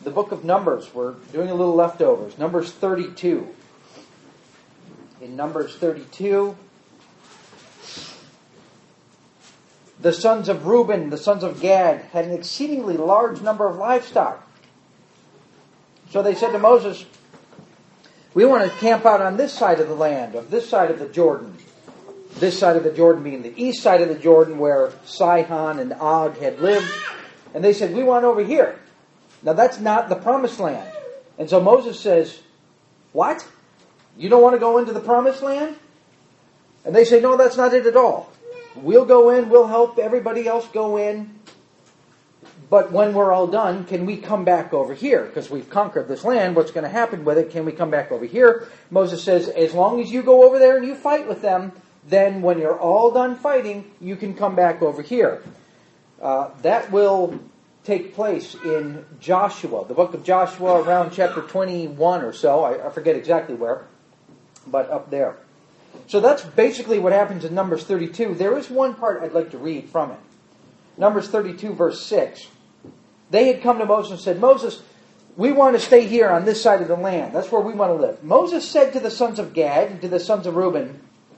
the book of Numbers. We're doing a little leftovers. Numbers 32. In Numbers 32, the sons of Reuben, the sons of Gad, had an exceedingly large number of livestock. So they said to Moses, we want to camp out on this side of the land, of this side of the Jordan. This side of the Jordan being the east side of the Jordan where Sihon and Og had lived. And they said, we want over here. Now that's not the promised land. And so Moses says, what? You don't want to go into the promised land? And they say, no, that's not it at all. We'll go in, we'll help everybody else go in. But when we're all done, can we come back over here? Because we've conquered this land, what's going to happen with it? Can we come back over here? Moses says, as long as you go over there and you fight with them, then when you're all done fighting, you can come back over here. That will take place in Joshua, the book of Joshua, around chapter 21 or so. I forget exactly where, but up there. So that's basically what happens in Numbers 32. There is one part I'd like to read from it. Numbers 32, verse 6. They had come to Moses and said, Moses, we want to stay here on this side of the land. That's where we want to live. Moses said to the sons of Gad and to the sons of Reuben,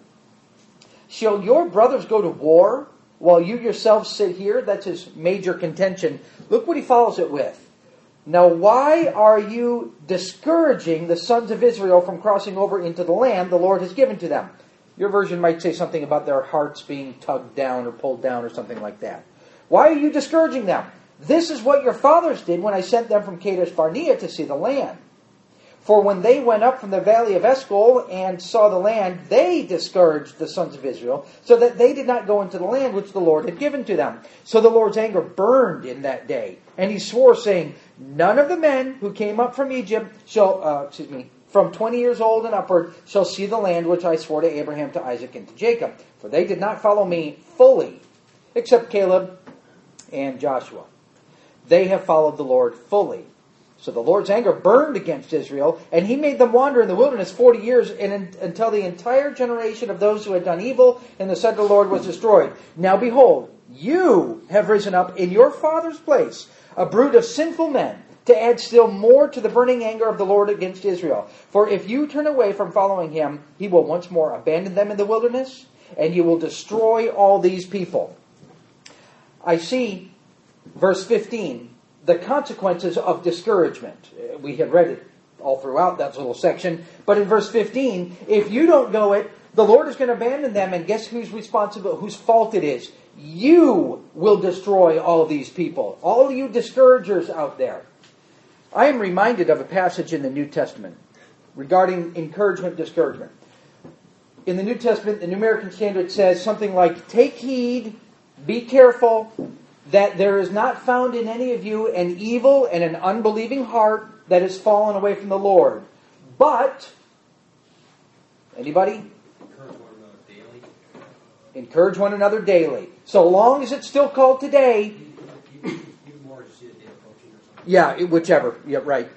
shall your brothers go to war while you yourselves sit here? That's his major contention. Look what he follows it with. Now why are you discouraging the sons of Israel from crossing over into the land the Lord has given to them? Your version might say something about their hearts being tugged down or pulled down or something like that. Why are you discouraging them? This is what your fathers did when I sent them from Kadesh Barnea to see the land. For when they went up from the valley of Eshcol and saw the land, they discouraged the sons of Israel, so that they did not go into the land which the Lord had given to them. So the Lord's anger burned in that day, and he swore, saying, none of the men who came up from Egypt shall, from 20 years old and upward, shall see the land which I swore to Abraham, to Isaac, and to Jacob. For they did not follow me fully, except Caleb and Joshua. They have followed the Lord fully. So the Lord's anger burned against Israel, and he made them wander in the wilderness 40 years until the entire generation of those who had done evil in the sight of the Lord was destroyed. Now behold, you have risen up in your father's place, a brood of sinful men, to add still more to the burning anger of the Lord against Israel. For if you turn away from following him, he will once more abandon them in the wilderness, and you will destroy all these people. I see, verse 15, the consequences of discouragement. We have read it all throughout that little section. But in verse 15, if you don't go it, the Lord is going to abandon them, and guess who's responsible, whose fault it is? You will destroy all these people. All you discouragers out there. I am reminded of a passage in the New Testament regarding encouragement, discouragement. In the New Testament, the New American Standard says something like, take heed, be careful, that there is not found in any of you an evil and an unbelieving heart that has fallen away from the Lord. But, anybody? Encourage one another daily. So long as it's still called today. Yeah, whichever. Yeah, right.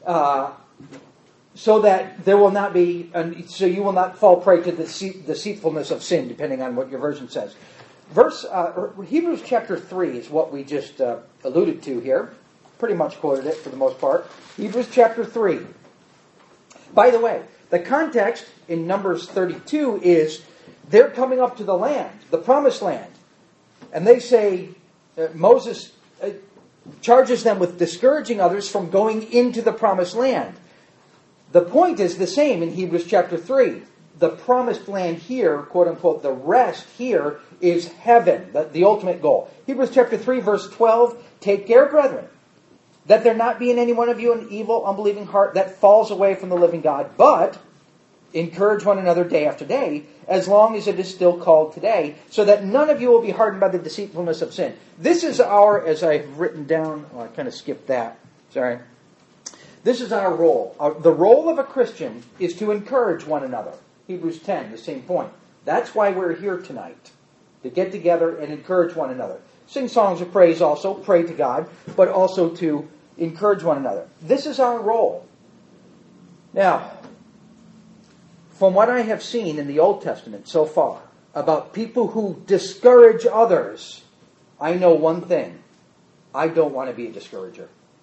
So that there will not be, so you will not fall prey to the deceitfulness of sin, depending on what your version says. Hebrews chapter 3 is what we just alluded to here. Pretty much quoted it for the most part. Hebrews chapter 3. By the way, the context in Numbers 32 is they're coming up to the land, the promised land. And they say, Moses charges them with discouraging others from going into the promised land. The point is the same in Hebrews chapter 3. The promised land here, quote unquote, the rest here is heaven, the ultimate goal. Hebrews chapter 3, verse 12, take care, brethren, that there not be in any one of you an evil, unbelieving heart that falls away from the living God, but encourage one another day after day, as long as it is still called today, so that none of you will be hardened by the deceitfulness of sin. This is our, as I've written down, I kind of skipped that, sorry. This is our role. The role of a Christian is to encourage one another. Hebrews 10, the same point. That's why we're here tonight, to get together and encourage one another. Sing songs of praise also, pray to God, but also to encourage one another. This is our role. Now, from what I have seen in the Old Testament so far about people who discourage others, I know one thing. I don't want to be a discourager.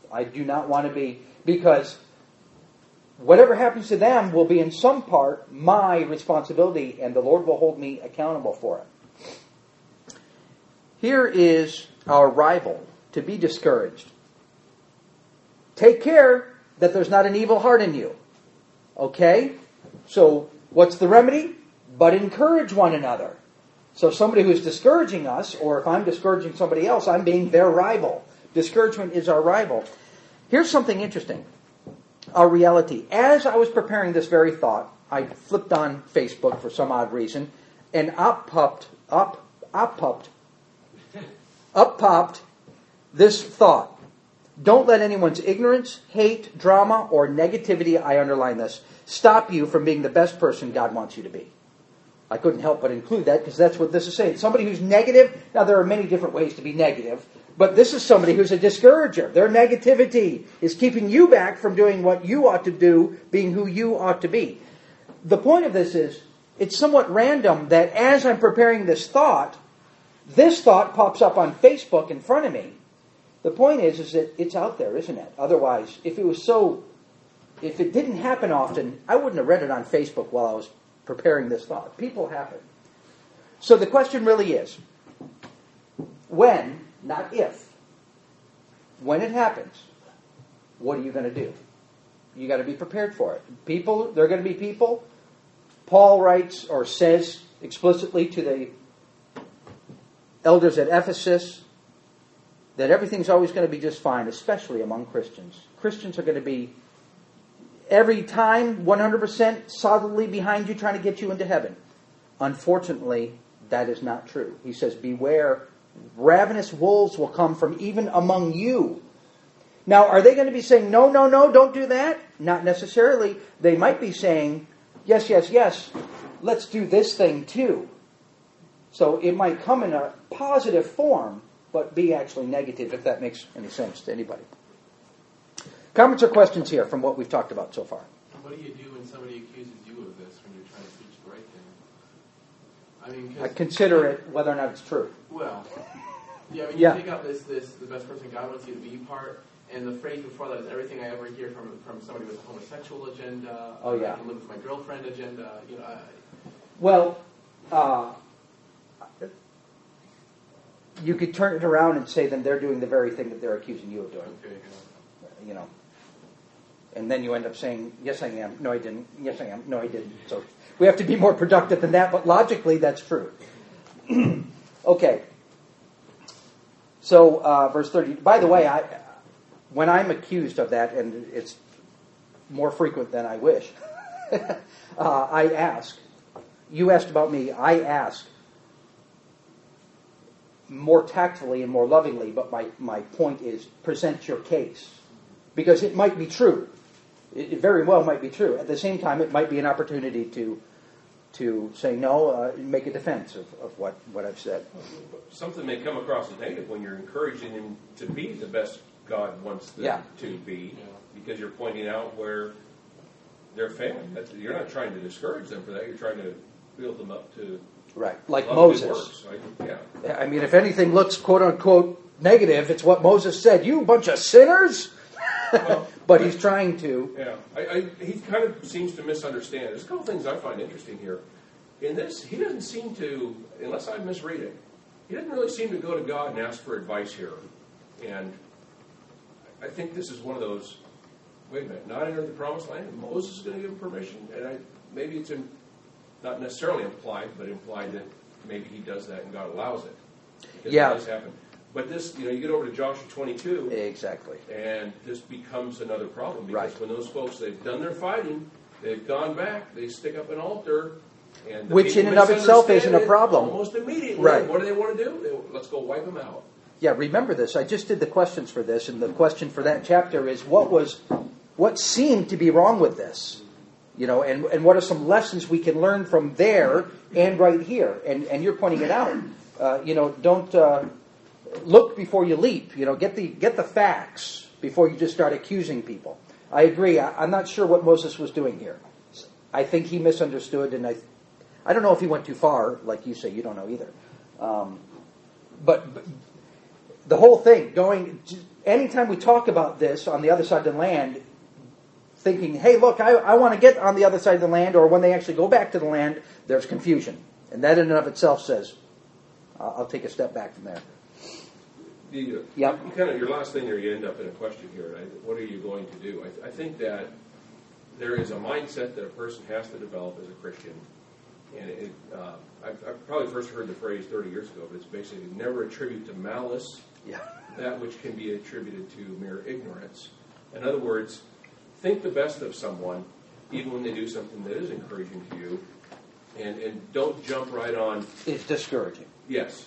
I do not want to be, because whatever happens to them will be in some part my responsibility, and the Lord will hold me accountable for it. Here is our rival, to be discouraged. Take care that there's not an evil heart in you. Okay? So, what's the remedy? But encourage one another. So somebody who's discouraging us, or if I'm discouraging somebody else, I'm being their rival. Discouragement is our rival. Here's something interesting. Our reality. As I was preparing this very thought, I flipped on Facebook for some odd reason, and up popped this thought. Don't let anyone's ignorance, hate, drama, or negativity, I underline this, stop you from being the best person God wants you to be. I couldn't help but include that because that's what this is saying. Somebody who's negative, now there are many different ways to be negative, but this is somebody who's a discourager. Their negativity is keeping you back from doing what you ought to do, being who you ought to be. The point of this is, it's somewhat random that as I'm preparing this thought pops up on Facebook in front of me. The point is that it's out there, isn't it? Otherwise, if it didn't happen often, I wouldn't have read it on Facebook while I was preparing this thought. People happen. So the question really is, when, not if, when it happens, what are you going to do? You got to be prepared for it. People, there are going to be people. Paul writes or says explicitly to the elders at Ephesus that everything's always going to be just fine, especially among Christians. Christians are going to be every time 100% solidly behind you trying to get you into heaven. Unfortunately, that is not true. He says, beware, ravenous wolves will come from even among you. Now, are they going to be saying, no, don't do that? Not necessarily. They might be saying, yes, let's do this thing too. So it might come in a positive form, but be actually negative, if that makes any sense to anybody. Comments or questions here from what we've talked about so far? What do you do when somebody accuses you of this when you're trying to teach the right thing? I consider it whether or not it's true. Well, you take out this the best person God wants you to be part, and the phrase before that is everything I ever hear from somebody with a homosexual agenda. Oh yeah. I can live with my girlfriend agenda. You could turn it around and say then they're doing the very thing that they're accusing you of doing. Okay. And then you end up saying, yes, I am. No, I didn't. Yes, I am. No, I didn't. So we have to be more productive than that, but logically that's true. Okay. So verse 30. By the way, when I'm accused of that, and it's more frequent than I wish, I ask. You asked about me. I ask more tactfully and more lovingly, but my point is present your case. Because it might be true. It very well might be true. At the same time, it might be an opportunity to say no, make a defense of what I've said. Something may come across as negative when you're encouraging them to be the best God wants them to be, because you're pointing out where they're failing. You're not trying to discourage them for that. You're trying to build them up to right, like Moses. Right? I mean, if anything looks quote unquote negative, it's what Moses said. You bunch of sinners. Well, but he's trying to. Yeah, he kind of seems to misunderstand. There's a couple things I find interesting here. In this, he doesn't seem to, unless I'm misreading, he doesn't really seem to go to God and ask for advice here. And I think this is one of those, wait a minute, not enter the promised land? Moses is going to give him permission? And maybe it's not necessarily implied, but implied that maybe he does that and God allows it. Because it does happen. But this, you get over to Joshua 22. Exactly. And this becomes another problem. Because when those folks, they've done their fighting, they've gone back, they stick up an altar. And which in and of itself isn't a problem. Almost immediately. Right. What do they want to do? Let's go wipe them out. Yeah, remember this. I just did the questions for this, and the question for that chapter is what seemed to be wrong with this? And what are some lessons we can learn from there and right here? And you're pointing it out. Don't look before you leap. Get the facts before you just start accusing people. I agree. I'm not sure what Moses was doing here. I think he misunderstood, and I don't know if he went too far, like you say. You don't know either. But the whole thing, anytime we talk about this on the other side of the land, thinking, hey, look, I want to get on the other side of the land, or when they actually go back to the land, there's confusion. And that in and of itself says, I'll take a step back from there. Your last thing there, you end up in a question here. Right? What are you going to do? I think that there is a mindset that a person has to develop as a Christian. And I probably first heard the phrase 30 years ago, but it's basically never attribute to malice that which can be attributed to mere ignorance. In other words, think the best of someone, even when they do something that is encouraging to you, and don't jump right on. It's discouraging. Yes.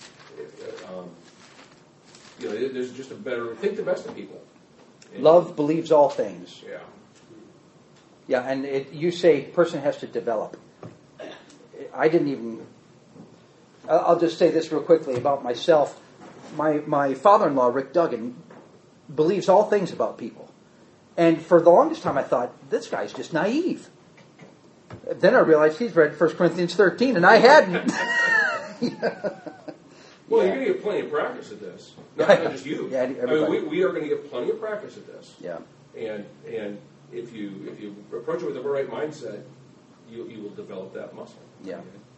There's just a better, think the best of people. And love believes all things. Yeah. Yeah, and you say person has to develop. I didn't even... I'll just say this real quickly about myself. My father-in-law, Rick Duggan, believes all things about people. And for the longest time I thought, this guy's just naive. Then I realized he's read 1 Corinthians 13, and I hadn't. Well, you're going to get plenty of practice at this. Not just you. Yeah, we are going to get plenty of practice at this. Yeah. And if you approach it with the right mindset, you will develop that muscle. Yeah.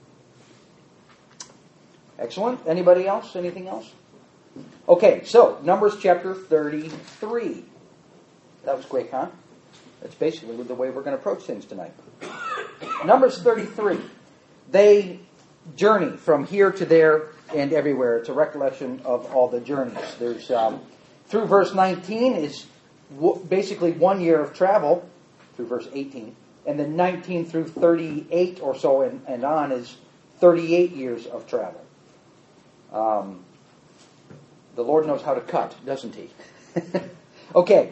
Excellent. Anybody else? Anything else? Okay, so Numbers chapter 33. That was quick, huh? That's basically the way we're going to approach things tonight. Numbers 33. They journey from here to there and everywhere. It's a recollection of all the journeys. There's through verse 19 is basically 1 year of travel through verse 18. And then 19 through 38 or so and on is 38 years of travel. The Lord knows how to cut, doesn't He? Okay.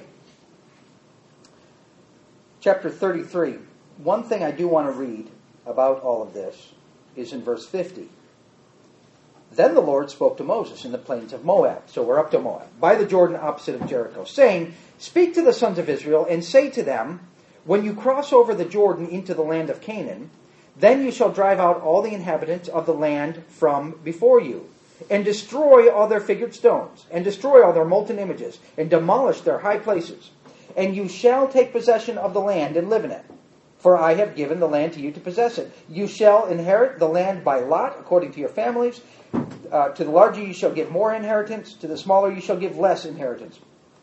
Chapter 33. One thing I do want to read about all of this is in verse 50. Then the Lord spoke to Moses in the plains of Moab. So we're up to Moab. By the Jordan opposite of Jericho, saying, Speak to the sons of Israel and say to them, When you cross over the Jordan into the land of Canaan, then you shall drive out all the inhabitants of the land from before you, and destroy all their figured stones, and destroy all their molten images, and demolish their high places. And you shall take possession of the land and live in it. For I have given the land to you to possess it. You shall inherit the land by lot, according to your families. To the larger you shall give more inheritance. To the smaller you shall give less inheritance.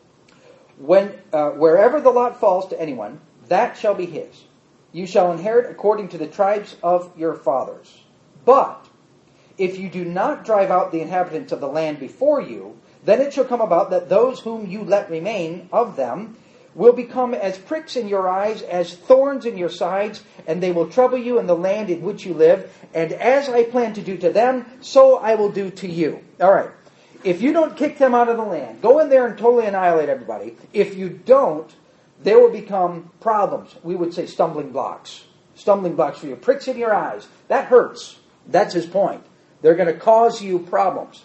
Wherever the lot falls to anyone, that shall be his. You shall inherit according to the tribes of your fathers. But if you do not drive out the inhabitants of the land before you, then it shall come about that those whom you let remain of them will become as pricks in your eyes, as thorns in your sides, and they will trouble you in the land in which you live. And as I plan to do to them, so I will do to you. All right. If you don't kick them out of the land, go in there and totally annihilate everybody. If you don't, there will become problems. We would say stumbling blocks. Stumbling blocks for you. Pricks in your eyes. That hurts. That's his point. They're going to cause you problems.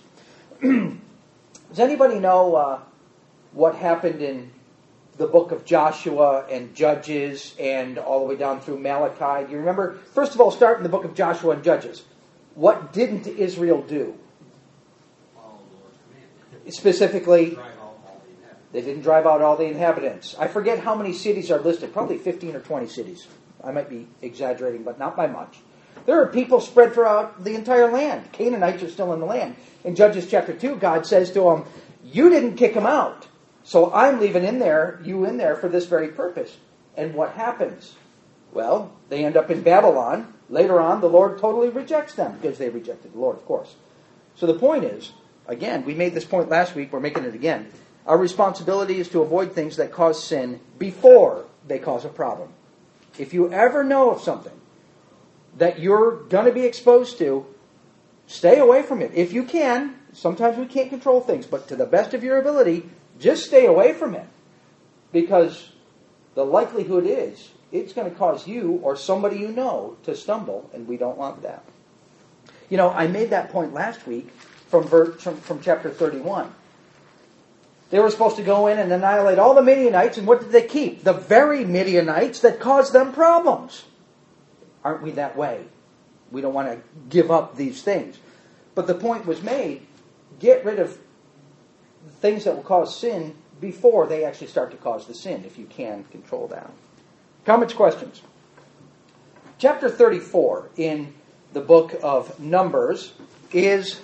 Does anybody know what happened in the book of Joshua and Judges and all the way down through Malachi? Do you remember? First of all, start in the book of Joshua and Judges. What didn't Israel do? Follow the Lord's command. Specifically, Drive out all the inhabitants. they didn't drive out all the inhabitants. I forget how many cities are listed. Probably 15 or 20 cities. I might be exaggerating, but not by much. There are people spread throughout the entire land. Canaanites are still in the land. In Judges chapter 2, God says to them, you didn't kick them out. So I'm leaving you in there for this very purpose. And what happens? Well, they end up in Babylon. Later on, the Lord totally rejects them because they rejected the Lord, of course. So the point is, again, we made this point last week. We're making it again. Our responsibility is to avoid things that cause sin before they cause a problem. If you ever know of something that you're going to be exposed to, stay away from it. If you can, sometimes we can't control things, but to the best of your ability, just stay away from it. Because the likelihood is it's going to cause you or somebody you know to stumble, and we don't want that. You know, I made that point last week from chapter 31. They were supposed to go in and annihilate all the Midianites, and what did they keep? The very Midianites that caused them problems. Aren't we that way? We don't want to give up these things. But the point was made, get rid of things that will cause sin before they actually start to cause the sin, if you can control that. Comments, questions? Chapter 34 in the book of Numbers is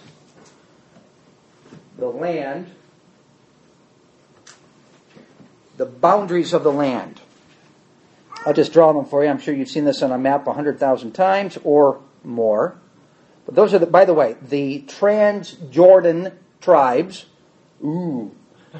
the land, the boundaries of the land. I'll just draw them for you. I'm sure you've seen this on a map 100,000 times or more. But those are, by the way, the Transjordan tribes. Ooh.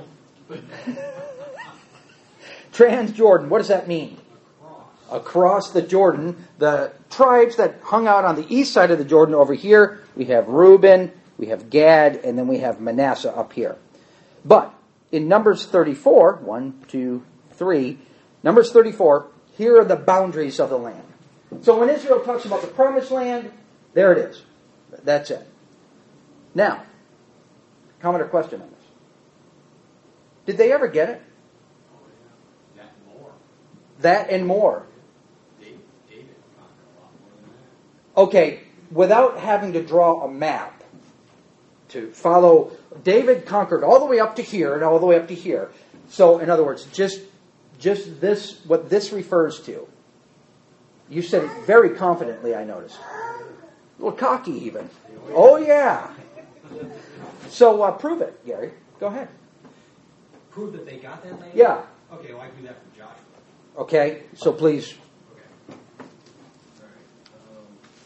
Transjordan, what does that mean? Across the Jordan. The tribes that hung out on the east side of the Jordan over here, we have Reuben, we have Gad, and then we have Manasseh up here. But in Numbers 34, 1, 2, 3, Numbers 34, here are the boundaries of the land. So when Israel talks about the promised land, there it is. That's it. Now, comment or question on this? Did they ever get it? That and more. That and more. David conquered a lot more than that. Okay, without having to draw a map to follow, David conquered all the way up to here and all the way up to here. So, in other words, just this, what this refers to. You said it very confidently, I noticed. A little cocky even. Oh, yeah. So, prove it, Gary. Go ahead. Prove that they got that land? Yeah. Okay, well, I can do that from Joshua. Okay, so please. Okay. All right.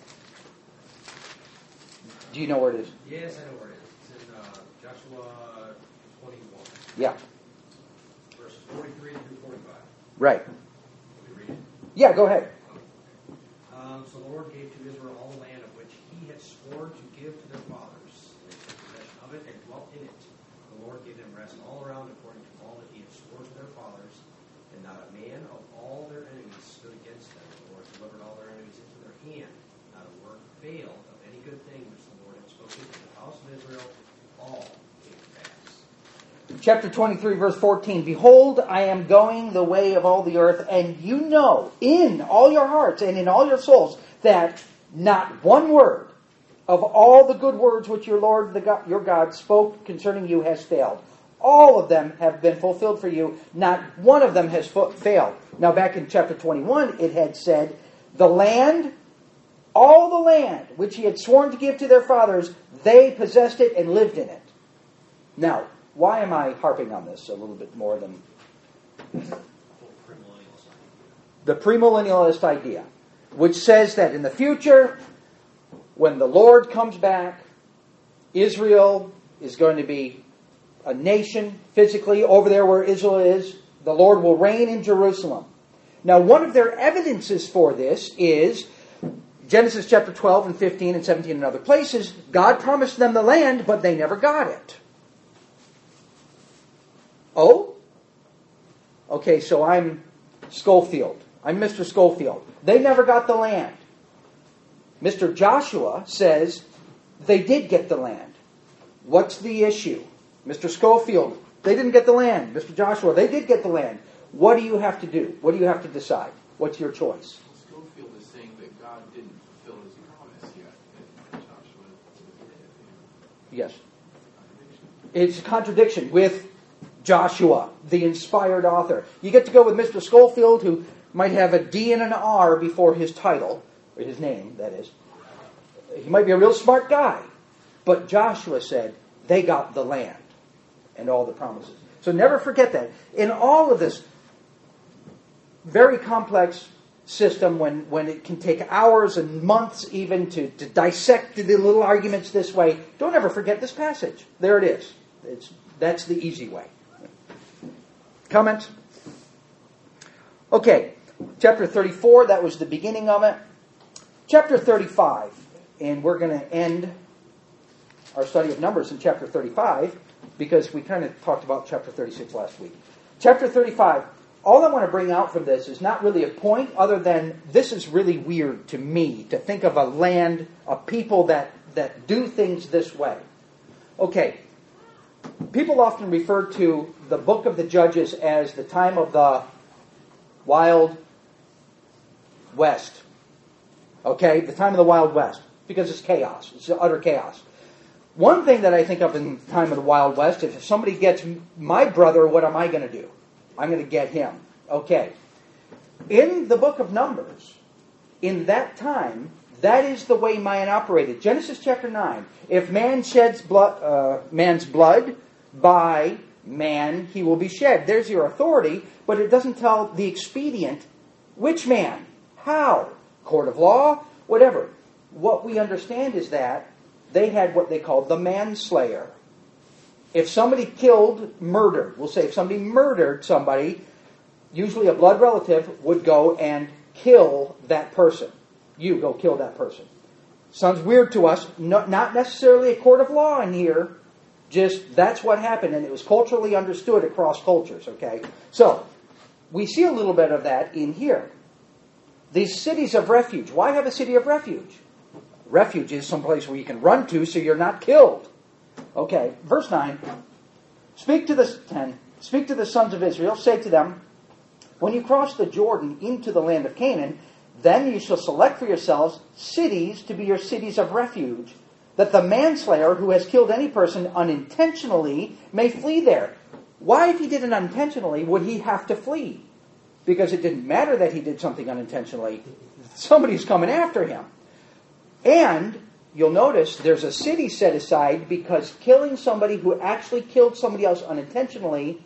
Do you know where it is? Yes, I know where it is. It's in Joshua 21, Yeah. verses 43 through 45. Right. Can we read it? Yeah, go ahead. So the Lord gave to Israel all the land of which he had sworn to give to their fathers. They took possession of it and dwelt in it. The Lord gave them rest all around according to all that he had sworn to their fathers. And not a man of all their enemies stood against them. The Lord delivered all their enemies into their hand. Not a word failed of any good thing which the Lord had spoken to the house of Israel. All came to pass. Chapter 23, verse 14. Behold, I am going the way of all the earth, and you know in all your hearts and in all your souls that not one word of all the good words which your Lord, your God, spoke concerning you has failed. All of them have been fulfilled for you. Not one of them has failed. Now back in chapter 21, it had said, the land, all the land which he had sworn to give to their fathers, they possessed it and lived in it. Now, why am I harping on this a little bit more than the premillennialist idea, which says that in the future, when the Lord comes back, Israel is going to be a nation physically over there where Israel is. The Lord will reign in Jerusalem. Now, one of their evidences for this is Genesis chapter 12 and 15 and 17 and other places. God promised them the land, but they never got it. Oh? Okay, so I'm Schofield. I'm Mr. Schofield. They never got the land. Mr. Joshua says they did get the land. What's the issue? Mr. Schofield, they didn't get the land. Mr. Joshua, they did get the land. What do you have to do? What do you have to decide? What's your choice? Schofield is saying that God didn't fulfill his promise yet. And Joshua Yes. It's a contradiction with Joshua, the inspired author. You get to go with Mr. Schofield, who might have a D and an R before his title, or his name, that is. He might be a real smart guy. But Joshua said, they got the land and all the promises. So never forget that. In all of this very complex system, when it can take hours and months even to dissect the little arguments this way, don't ever forget this passage. There it is. That's the easy way. Comments? Okay, chapter 34, that was the beginning of it. Chapter 35, and we're going to end our study of Numbers in chapter 35, because we kind of talked about chapter 36 last week. Chapter 35, all I want to bring out from this is not really a point other than this is really weird to me to think of a land, a people that do things this way. Okay, people often refer to the book of the Judges as the time of the Wild West. Okay, the time of the Wild West, because it's chaos. It's utter chaos. One thing that I think of in the time of the Wild West, if somebody gets my brother, what am I going to do? I'm going to get him. Okay. In the book of Numbers, in that time, that is the way man operated. Genesis chapter 9. If man sheds man's blood, by man he will be shed. There's your authority, but it doesn't tell the expedient. Which man? How? Court of law? Whatever. What we understand is that they had what they called the manslayer. If somebody murdered, we'll say if somebody murdered somebody, usually a blood relative would go and kill that person. You go kill that person. Sounds weird to us. Not necessarily a court of law in here. Just that's what happened, and it was culturally understood across cultures. Okay, so we see a little bit of that in here. These cities of refuge. Why have a city of refuge? Refuge is someplace where you can run to so you're not killed. Okay, verse 9. Speak to the sons of Israel, say to them, when you cross the Jordan into the land of Canaan, then you shall select for yourselves cities to be your cities of refuge, that the manslayer who has killed any person unintentionally may flee there. Why, if he did it unintentionally, would he have to flee? Because it didn't matter that he did something unintentionally. Somebody's coming after him. And you'll notice there's a city set aside because killing somebody who actually killed somebody else unintentionally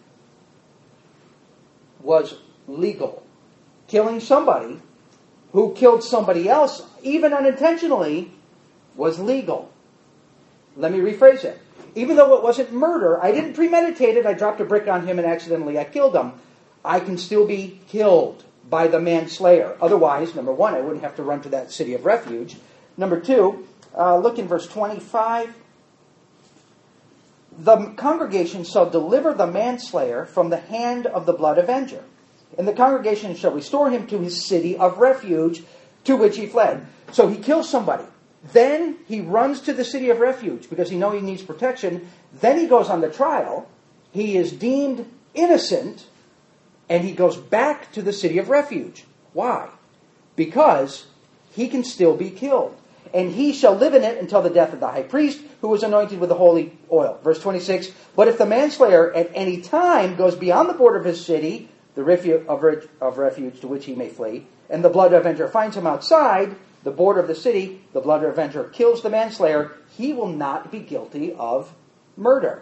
was legal. Killing somebody who killed somebody else, even unintentionally, was legal. Let me rephrase it. Even though it wasn't murder, I didn't premeditate it, I dropped a brick on him and accidentally I killed him, I can still be killed by the manslayer. Otherwise, number one, I wouldn't have to run to that city of refuge. Number two, look in verse 25. The congregation shall deliver the manslayer from the hand of the blood avenger, and the congregation shall restore him to his city of refuge to which he fled. So he kills somebody. Then he runs to the city of refuge because he knows he needs protection. Then he goes on the trial. He is deemed innocent, and he goes back to the city of refuge. Why? Because he can still be killed. And he shall live in it until the death of the high priest, who was anointed with the holy oil. Verse 26, but if the manslayer at any time goes beyond the border of his city, the refuge of refuge to which he may flee, and the blood avenger finds him outside the border of the city, the blood avenger kills the manslayer, he will not be guilty of murder.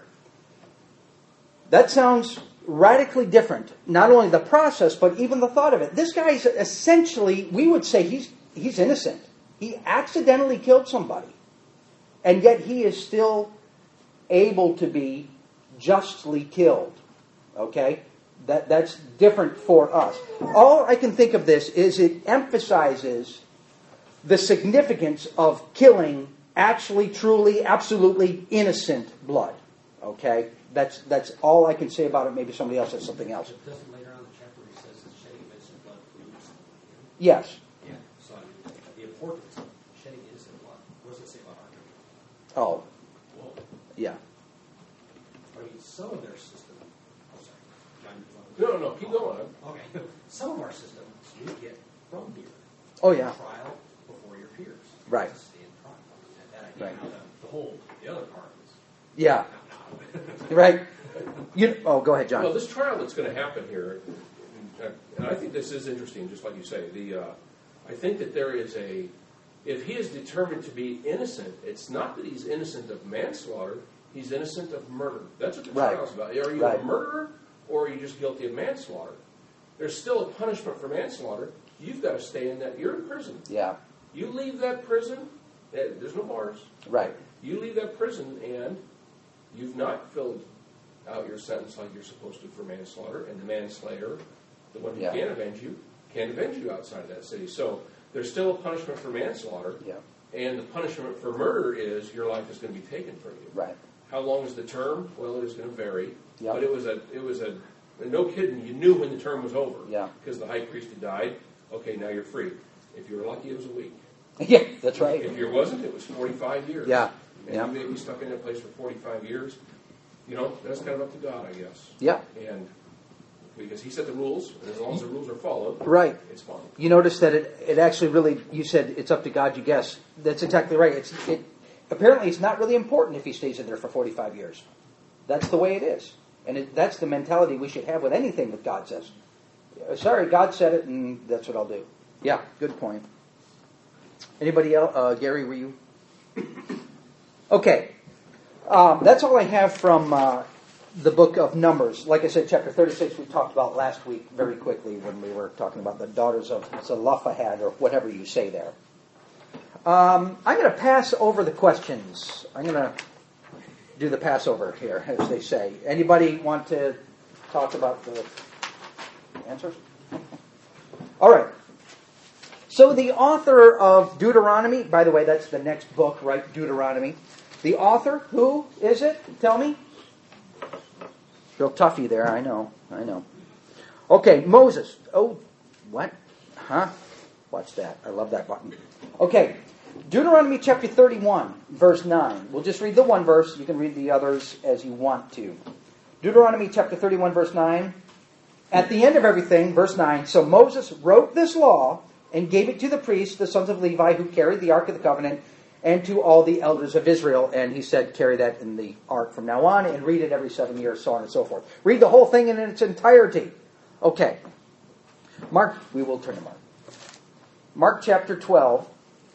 That sounds radically different. Not only the process, but even the thought of it. This guy is essentially, we would say he's innocent. He accidentally killed somebody. And yet he is still able to be justly killed. Okay? That's different for us. All I can think of this is it emphasizes the significance of killing actually, truly, absolutely innocent blood. Okay? That's all I can say about it. Maybe somebody else has something else. It doesn't later on in the chapter where he says the shedding of innocent blood proves. Yes. Yeah. So the importance of shedding innocent blood. What does it say about our country? Oh, Whoa. yeah. I mean, some of their system. Oh, sorry. John, you want to- No, keep going. Okay. Some of our systems you get from here. Oh, yeah. Trial before your peers. Right. To stand trial. And that idea. Right. Now the other part is. Yeah. Right. Go ahead, John. Well, this trial that's going to happen here, and I think this is interesting, just like you say. I think that there is if he is determined to be innocent, it's not that he's innocent of manslaughter, he's innocent of murder. That's what the trial's about. Are you a murderer, or are you just guilty of manslaughter? There's still a punishment for manslaughter. You've got to stay in that. You're in prison. Yeah. You leave that prison, there's no bars. Right. You leave that prison and you've not filled out your sentence like you're supposed to for manslaughter, and the manslayer, the one who can avenge you outside of that city. So there's still a punishment for manslaughter, and the punishment for murder is your life is going to be taken from you. Right. How long is the term? Well, it is going to vary, Yep. but it was a no kidding. You knew when the term was over, because the high priest had died. Okay, now you're free. If you were lucky, it was a week. Yeah, that's right. If you wasn't, it was 45 years. Yeah. And you may be stuck in that place for 45 years. You know, that's kind of up to God, I guess. Yeah. And because he set the rules, and as long as the rules are followed, right, it's fine. You notice that it actually really, you said it's up to God, you guess. That's exactly right. Apparently it's not really important if he stays in there for 45 years. That's the way it is. And that's the mentality we should have with anything that God says. Sorry, God said it, and that's what I'll do. Yeah, good point. Anybody else? Gary, were you? Okay. That's all I have from the book of Numbers. Like I said, chapter 36 we talked about last week very quickly when we were talking about the daughters of Zelophehad, or whatever you say there. I'm going to pass over the questions. I'm going to do the Passover here, as they say. Anybody want to talk about the answers? All right. So the author of Deuteronomy, by the way, that's the next book, right? Deuteronomy. The author, who is it? Tell me. Real toughy there, I know. Okay, Moses. Oh, what? Huh? Watch that. I love that button. Okay, Deuteronomy chapter 31, verse 9. We'll just read the one verse. You can read the others as you want to. Deuteronomy chapter 31, verse 9. At the end of everything, verse 9, so Moses wrote this law and gave it to the priests, the sons of Levi, who carried the Ark of the Covenant, and to all the elders of Israel. And he said, carry that in the Ark from now on, and read it every 7 years, so on and so forth. Read the whole thing in its entirety. Okay. Mark, we will turn to Mark. Mark chapter 12.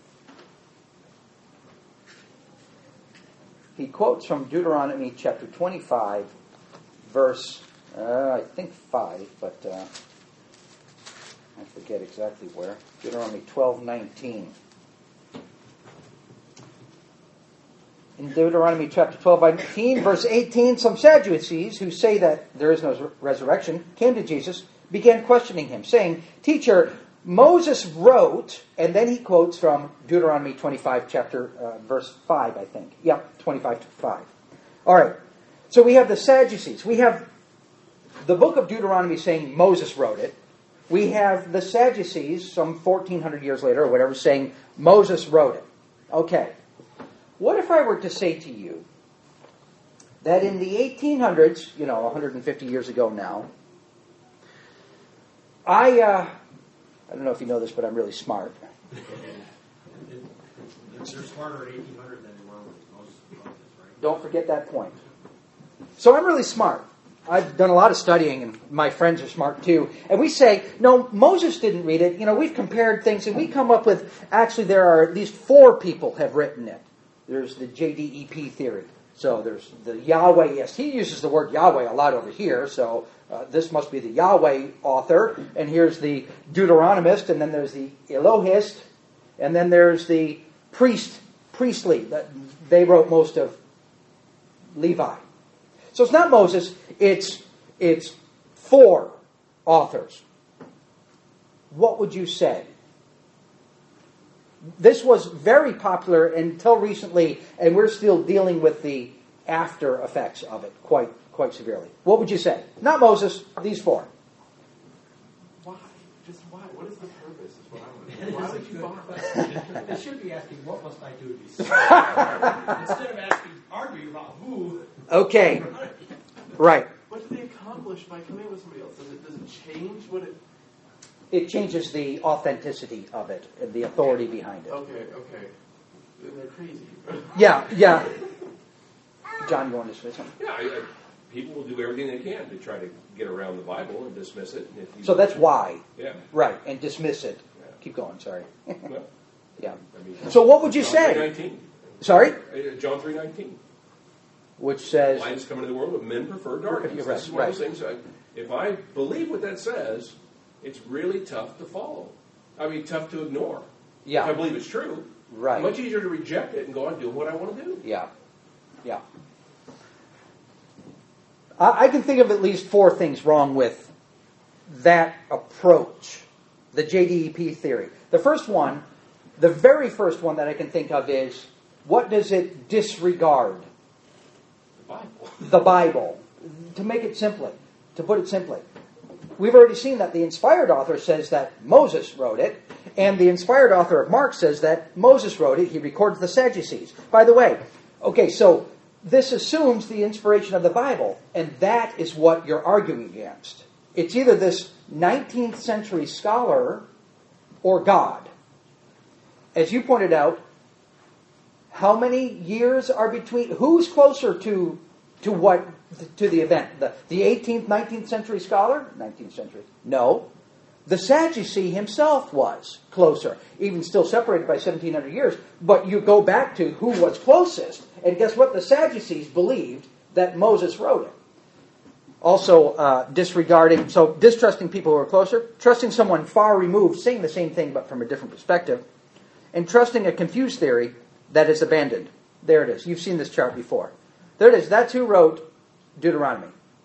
He quotes from Deuteronomy chapter 25, verse, I think 5, but I forget exactly where. Deuteronomy 12:19. In Deuteronomy chapter 12:19, verse 18, some Sadducees who say that there is no resurrection came to Jesus, began questioning him, saying, Teacher, Moses wrote, and then he quotes from Deuteronomy 25, verse 5, I think. Yeah, 25:5. All right. So we have the Sadducees. We have the book of Deuteronomy saying Moses wrote it. We have the Sadducees, some 1,400 years later or whatever, saying Moses wrote it. Okay. What if I were to say to you that in the 1800s, 150 years ago now, I don't know if you know this, but I'm really smart. They're smarter at 1800 than they were with Moses, right? Don't forget that point. So I'm really smart. I've done a lot of studying, and my friends are smart too. And we say, no, Moses didn't read it. We've compared things, and we come up with, actually, there are at least 4 people have written it. There's the JDEP theory. So there's the Yahweh. Yes, he uses the word Yahweh a lot over here. So this must be the Yahweh author. And here's the Deuteronomist. And then there's the Elohist. And then there's the priestly. They wrote most of Levi. So it's not Moses. It's 4 authors. What would you say? This was very popular until recently, and we're still dealing with the after effects of it quite severely. What would you say? Not Moses, these 4. Why? Just why? What is the purpose? Is what I want to know. Why would you bother? They should be asking, what must I do to be saved? Instead of arguing about who. Okay. Right. What do they accomplish by coming with somebody else? Does it change what it... It changes the authenticity of it, and the authority behind it. Okay. Then they're crazy. Yeah. John, you want to say something? Yeah, people will do everything they can to try to get around the Bible and dismiss it. So that's why. Yeah. Right, and dismiss it. Yeah. Keep going, sorry. Well, yeah. So what would you John say? 3:19. Sorry? John 3:19. Which says... Light has come into the world, but men prefer darkness. You're right, This is one of those things, if I believe what that says, it's really tough to follow. Tough to ignore. Yeah. If I believe it's true, right. Much easier to reject it and go on doing what I want to do. Yeah. I can think of at least 4 things wrong with that approach, the JDEP theory. The first one, the very first one that I can think of is, what does it disregard? The Bible. To make it simply, to put it simply. We've already seen that the inspired author says that Moses wrote it, and the inspired author of Mark says that Moses wrote it. He records the Sadducees. By the way, okay, so this assumes the inspiration of the Bible, and that is what you're arguing against. It's either this 19th century scholar or God. As you pointed out, How many years are between? Who's closer to the event? The 18th, 19th century scholar? 19th century. No. The Sadducee himself was closer, even still separated by 1,700 years. But you go back to who was closest, and guess what? The Sadducees believed that Moses wrote it. Also, distrusting people who are closer, trusting someone far removed, saying the same thing but from a different perspective, and trusting a confused theory that is abandoned. There it is. You've seen this chart before. There it is. That's who wrote Deuteronomy.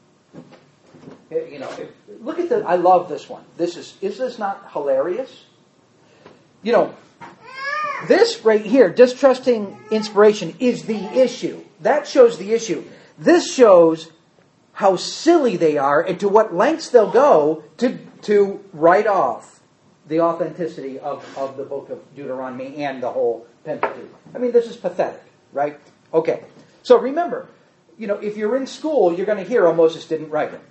Look at I love this one. Is this not hilarious? This right here, distrusting inspiration, is the issue. That shows the issue. This shows how silly they are and to what lengths they'll go to write off the authenticity of the book of Deuteronomy and the whole Pentateuch. I mean, this is pathetic, right? Okay. So remember, if you're in school, you're going to hear, Moses didn't write it.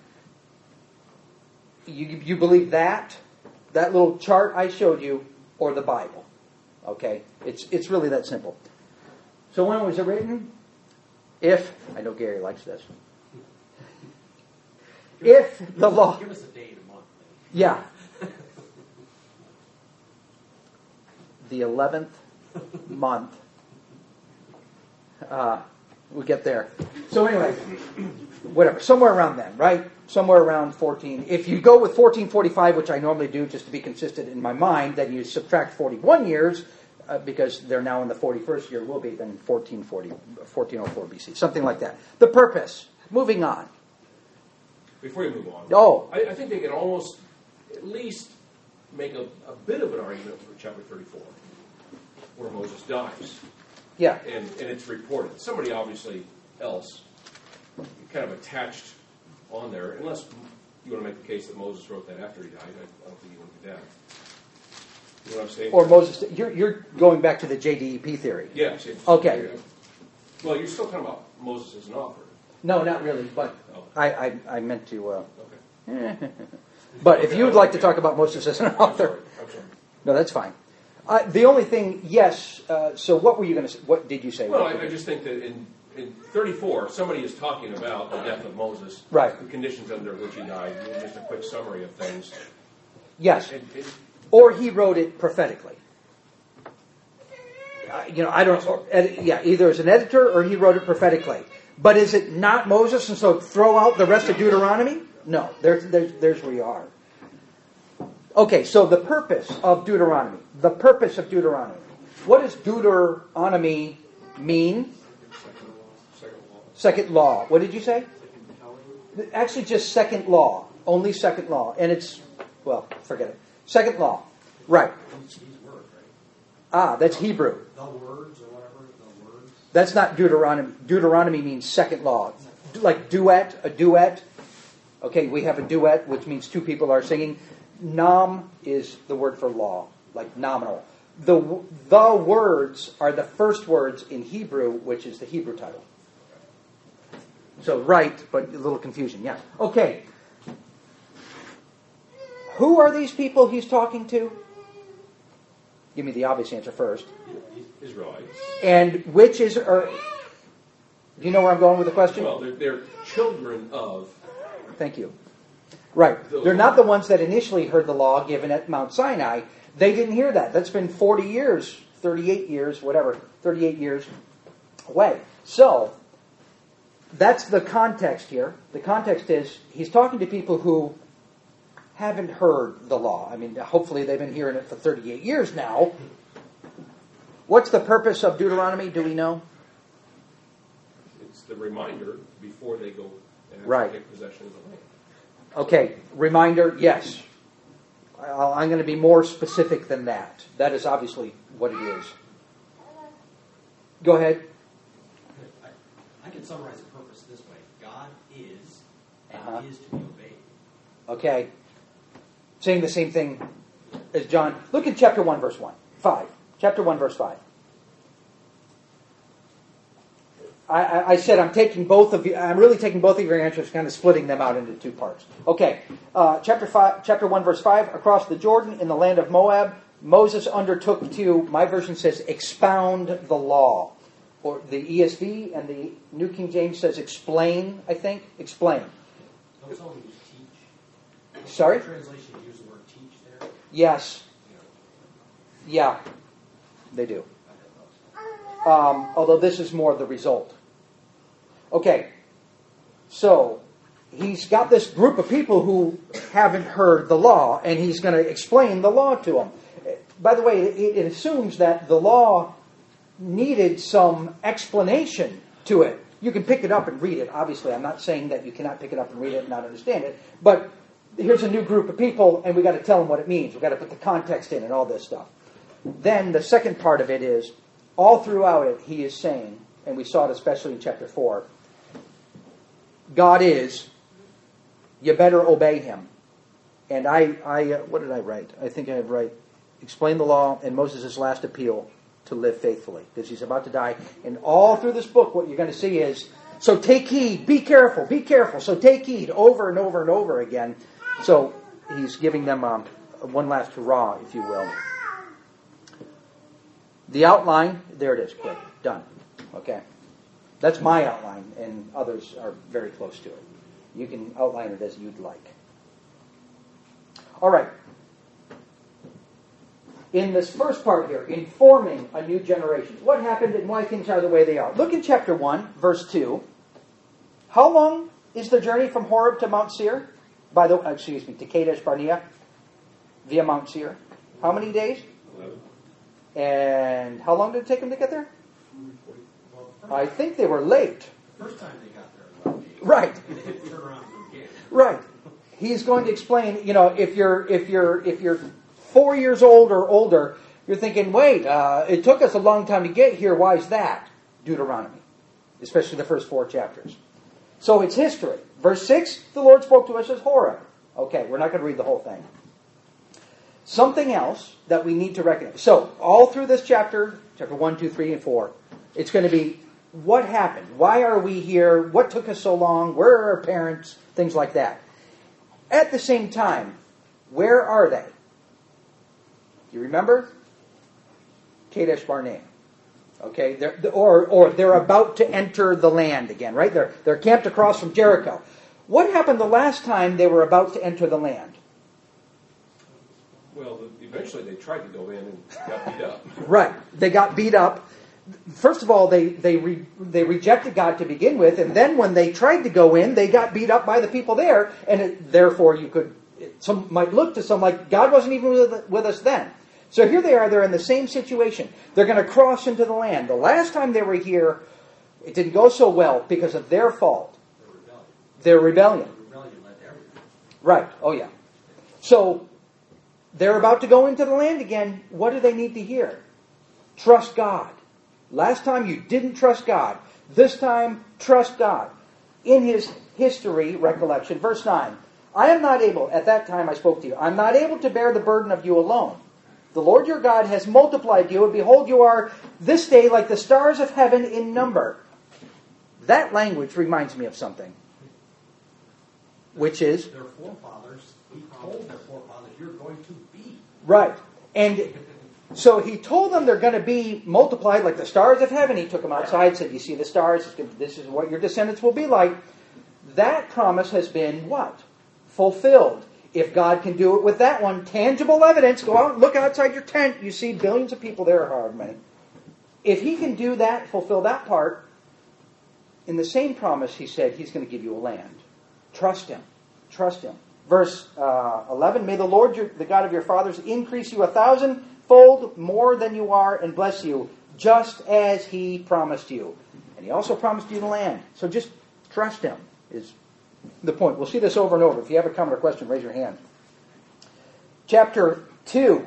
You believe that little chart I showed you, or the Bible. Okay? It's really that simple. So when was it written? I know Gary likes this. If the law... Give us a day and a month. Yeah. The 11th month. We'll get there. So anyway, whatever. Somewhere around then, right? Somewhere around 14. If you go with 1445, which I normally do just to be consistent in my mind, then you subtract 41 years, because they're now in the 41st year, will be then 1404 BC. Something like that. The purpose. Moving on. Before you move on, I think they can almost at least make a bit of an argument for chapter 34, where Moses dies. Yeah. And it's reported. Somebody obviously else kind of attached on there, unless you want to make the case that Moses wrote that after he died. I don't think you want to do that. You know what I'm saying? Or Moses, you're going back to the JDEP theory. Yes. Okay. Well, you're still talking about Moses as an author. No, not really, but I meant to... Okay. But if you would like to talk about Moses as an author... I'm sorry. No, that's fine. The only thing, yes, so what were you going to say? What did you say? Well, I just think that in 34, somebody is talking about the death of Moses, right? The conditions under which he died, just a quick summary of things. Yes. Or he wrote it prophetically. I don't know. Either as an editor or he wrote it prophetically. But is it not Moses, and so throw out the rest of Deuteronomy? No, there's where you are. Okay, so the purpose of Deuteronomy. The purpose of Deuteronomy. What does Deuteronomy mean? Second law. What did you say? Actually, just second law. Only second law. And it's, forget it. Second law. Right. That's Hebrew. The words or whatever, the words. That's not Deuteronomy. Deuteronomy means second law. Like duet, a duet. Okay, we have a duet, which means two people are singing. Nam is the word for law, like nominal. The words are the first words in Hebrew, which is the Hebrew title. So right, but a little confusion, yeah. Okay. Who are these people he's talking to? Give me the obvious answer first. Israelites. And which is... do you know where I'm going with the question? Well, they're children of... Thank you. Right. They're not the ones that initially heard the law given at Mount Sinai. They didn't hear that. That's been 40 years, 38 years, whatever, 38 years away. So, that's the context here. The context is, he's talking to people who haven't heard the law. I mean, hopefully they've been hearing it for 38 years now. What's the purpose of Deuteronomy? Do we know? It's the reminder before they go and take possession of the land. Okay, reminder, yes. I'm going to be more specific than that. That is obviously what it is. Go ahead. I can summarize the purpose this way. God is and is to be obeyed. Okay. Saying the same thing as John. Look at chapter 1, verse 5. Chapter 1, verse 5. I said I'm taking both of you. I'm really taking both of your answers, kind of splitting them out into two parts. Okay, chapter 1, verse 5. Across the Jordan, in the land of Moab, Moses undertook to. My version says expound the law. or the ESV and the New King James says explain, I think. Explain. Don't some use teach? Sorry? Translations use the word teach there. Yes. Yeah, they do. Although this is more the result. Okay, so he's got this group of people who haven't heard the law, and he's going to explain the law to them. By the way, it assumes that the law needed some explanation to it. You can pick it up and read it. Obviously, I'm not saying that you cannot pick it up and read it and not understand it, but here's a new group of people, and we've got to tell them what it means. We've got to put the context in and all this stuff. Then the second part of it is, all throughout it, he is saying, and we saw it especially in chapter 4, God is, you better obey him. And what did I write? I think I write, explain the law and Moses' last appeal to live faithfully, because he's about to die. And all through this book, what you're going to see is, so take heed, be careful, be careful. So take heed over and over and over again. So he's giving them one last hurrah, if you will. The outline, there it is, quick, done. Okay? That's my outline, and others are very close to it. You can outline it as you'd like. All right. In this first part here, informing a new generation. What happened and why things are the way they are. Look in chapter 1, verse 2. How long is the journey from Horeb to Mount Seir? To Kadesh Barnea via Mount Seir. How many days? 11. And how long did it take them to get there? I think they were late. The first time they got there, Right. and they didn't turn around again. Right. He's going to explain, if you're 4 years old or older, you're thinking, wait, it took us a long time to get here. Why is that? Deuteronomy. Especially the first 4 chapters. So it's history. Verse 6, the Lord spoke to us as Horeb. Okay, we're not going to read the whole thing. Something else that we need to recognize. So, all through this chapter 1, 2, 3, and 4, it's going to be, what happened? Why are we here? What took us so long? Where are our parents? Things like that. At the same time, where are they? You remember? Kadesh Barnea. Okay, they're about to enter the land again, right? They're camped across from Jericho. What happened the last time they were about to enter the land? Well, eventually they tried to go in and got beat up. Right, they got beat up. First of all, they rejected God to begin with, and then when they tried to go in, they got beat up by the people there, and therefore some might look to some like God wasn't even with us then. So here they are, they're in the same situation. They're going to cross into the land. The last time they were here, it didn't go so well because of their fault. Their rebellion. Rebellion led to everything. Right, oh yeah. So, they're about to go into the land again. What do they need to hear? Trust God. Last time you didn't trust God. This time, trust God. In his history recollection, verse 9, I am not able, at that time I spoke to you, I'm not able to bear the burden of you alone. The Lord your God has multiplied you, and behold, you are this day like the stars of heaven in number. That language reminds me of something. Which is? Their forefathers, he told their forefathers, you're going to be. Right. And so he told them they're going to be multiplied like the stars of heaven. He took them outside, said, you see the stars? This is what your descendants will be like. That promise has been what? Fulfilled. If God can do it with that one, tangible evidence, go out and look outside your tent. You see billions of people there, however many. If he can do that, fulfill that part, in the same promise he said he's going to give you a land. Trust him. Trust him. Verse 11, may the Lord, the God of your fathers, increase you 1,000-fold more than you are and bless you, just as he promised you. And he also promised you the land. So just trust him is the point. We'll see this over and over. If you have a comment or question, raise your hand. Chapter 2.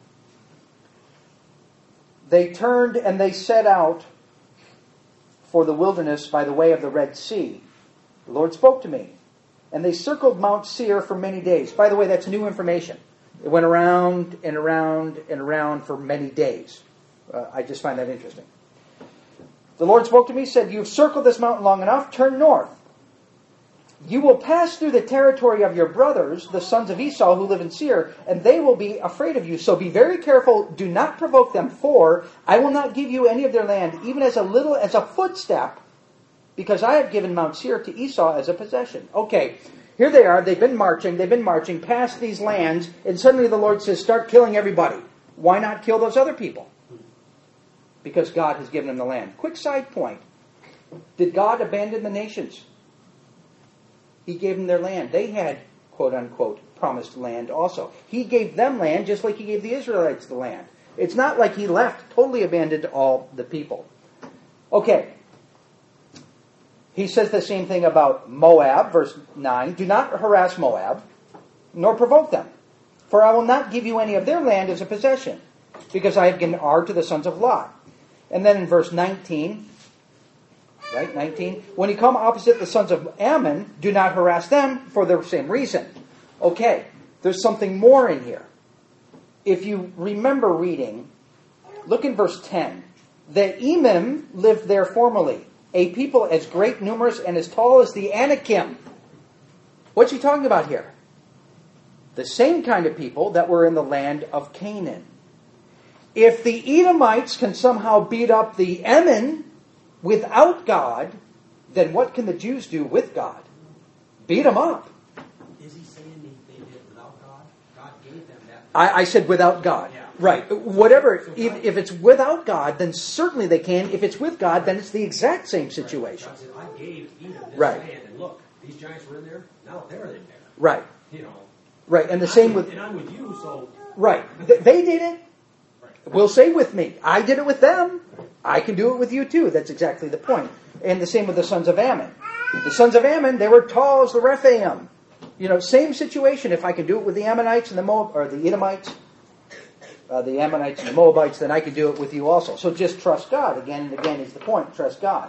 They turned and they set out for the wilderness by the way of the Red Sea. The Lord spoke to me. And they circled Mount Seir for many days. By the way, that's new information. It went around and around and around for many days. I just find that interesting. The Lord spoke to me, said, you've circled this mountain long enough, turn north. You will pass through the territory of your brothers, the sons of Esau, who live in Seir, and they will be afraid of you. So be very careful. Do not provoke them, for I will not give you any of their land, even as little as a footstep, because I have given Mount Seir to Esau as a possession. Okay, here they are. They've been marching past these lands, and suddenly the Lord says, start killing everybody. Why not kill those other people? Because God has given them the land. Quick side point. Did God abandon the nations? He gave them their land. They had, quote unquote, promised land also. He gave them land just like he gave the Israelites the land. It's not like he totally abandoned all the people. Okay. He says the same thing about Moab, verse 9. Do not harass Moab, nor provoke them. For I will not give you any of their land as a possession, because I have given Ar to the sons of Lot. And then in verse 19, right, 19, when you come opposite the sons of Ammon, do not harass them for the same reason. Okay, there's something more in here. If you remember reading, look in verse 10. The Emim lived there formerly, a people as great, numerous, and as tall as the Anakim. What's he talking about here? The same kind of people that were in the land of Canaan. If the Edomites can somehow beat up the Ammon without God, then what can the Jews do with God? Beat them up. Is he saying they did it without God? God gave them that. I said without God. Yeah. Right. Whatever. If it's without God, then certainly they can. If it's with God, then it's the exact same situation. God said, I gave Edom this Right. land, and look, these giants were in there, now they're in there. Right. You know. Right. And the same with... And I'm with you, so... Right. They did it. Right. We'll say with me. I did it with them. I can do it with you too. That's exactly the point. And the same with the sons of Ammon. The sons of Ammon, they were tall as the Rephaim. You know, same situation. If I can do it with the Ammonites and the Edomites, the Ammonites and the Moabites, then I can do it with you also. So just trust God. Again and again is the point. Trust God.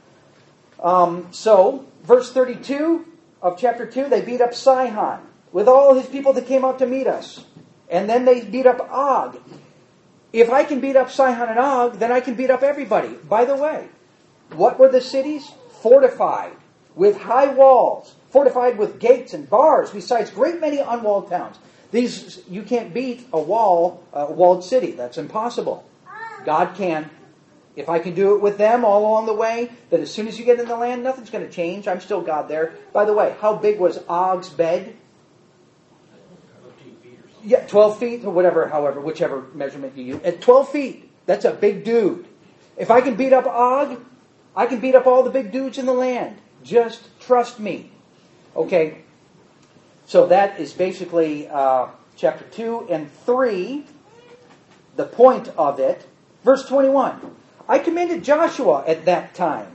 So, verse 32 of chapter 2, they beat up Sihon with all his people that came out to meet us. And then they beat up Og. If I can beat up Sihon and Og, then I can beat up everybody. By the way, what were the cities? Fortified, with high walls, fortified with gates and bars, besides great many unwalled towns. These, you can't beat a walled city. That's impossible. God can. If I can do it with them all along the way, then as soon as you get in the land, nothing's going to change. I'm still God there. By the way, how big was Og's bed? 13 feet or something. Yeah, 12 feet or whatever, whichever measurement you use. At 12 feet, that's a big dude. If I can beat up Og, I can beat up all the big dudes in the land. Just trust me. Okay, so that is basically chapter 2 and 3, the point of it. Verse 21, I commanded Joshua at that time.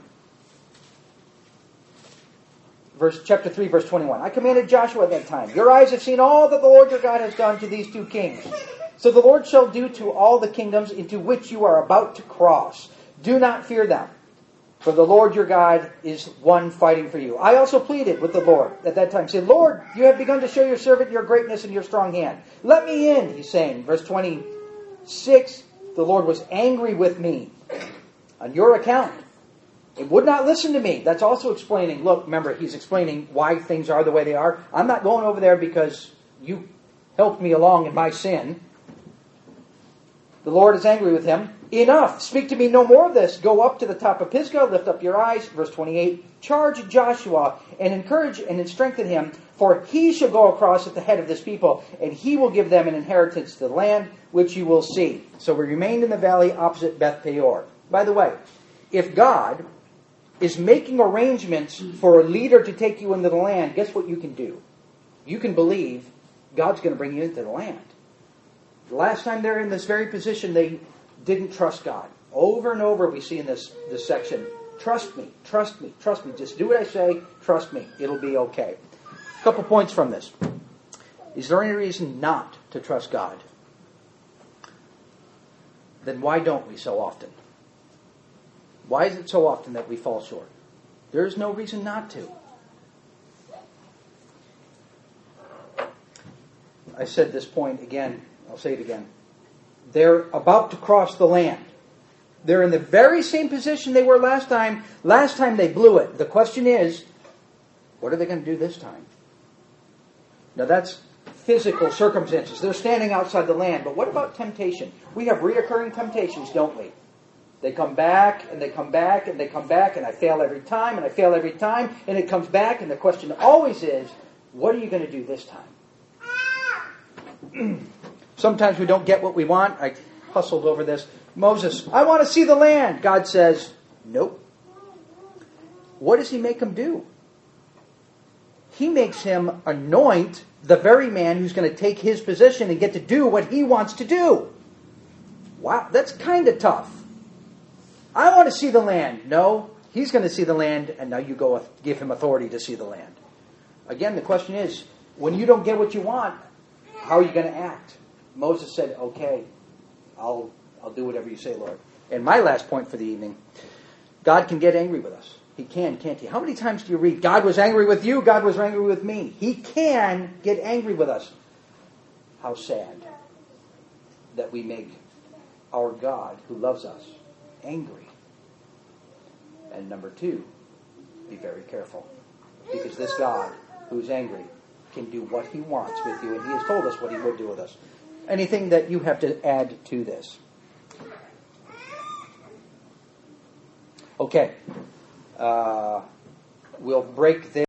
Chapter 3, verse 21. I commanded Joshua at that time. Your eyes have seen all that the Lord your God has done to these two kings. So the Lord shall do to all the kingdoms into which you are about to cross. Do not fear them, for the Lord your God is one fighting for you. I also pleaded with the Lord at that time, saying, Lord, you have begun to show your servant your greatness and your strong hand. Let me in, he's saying. Verse 26, the Lord was angry with me on your account. It would not listen to me. That's also explaining, look, remember, he's explaining why things are the way they are. I'm not going over there because you helped me along in my sin. The Lord is angry with him. Enough. Speak to me no more of this. Go up to the top of Pisgah. Lift up your eyes. Verse 28. Charge Joshua and encourage and strengthen him, for he shall go across at the head of this people, and he will give them an inheritance to the land which you will see. So we remained in the valley opposite Beth Peor. By the way, if God is making arrangements for a leader to take you into the land, guess what you can do? You can believe God's going to bring you into the land. The last time they're in this very position, they didn't trust God. Over and over we see in this section, trust me, trust me, trust me. Just do what I say, trust me. It'll be okay. A couple points from this. Is there any reason not to trust God? Then why don't we so often? Why is it so often that we fall short? There's no reason not to. I said this point again. I'll say it again. They're about to cross the land. They're in the very same position they were last time. Last time they blew it. The question is, What are they going to do this time? Now that's physical circumstances. They're standing outside the land. But what about temptation? We have reoccurring temptations, don't we? They come back, and they come back, and they come back, and I fail every time, and I fail every time, and it comes back, and the question always is, what are you going to do this time? Sometimes we don't get what we want. I hustled over this. Moses, I want to see the land. God says, nope. What does he make him do? He makes him anoint the very man who's going to take his position and get to do what he wants to do. Wow, that's kind of tough. I want to see the land. No, he's going to see the land, and now you go give him authority to see the land. Again, the question is, when you don't get what you want, how are you going to act? Moses said, okay, I'll do whatever you say, Lord. And my last point for the evening, God can get angry with us. He can, can't he? How many times do you read, God was angry with you, God was angry with me? He can get angry with us. How sad that we make our God, who loves us, angry. And number 2, be very careful. Because this God, who's angry, can do what he wants with you, and he has told us what he would do with us. Anything that you have to add to this? Okay. We'll break there.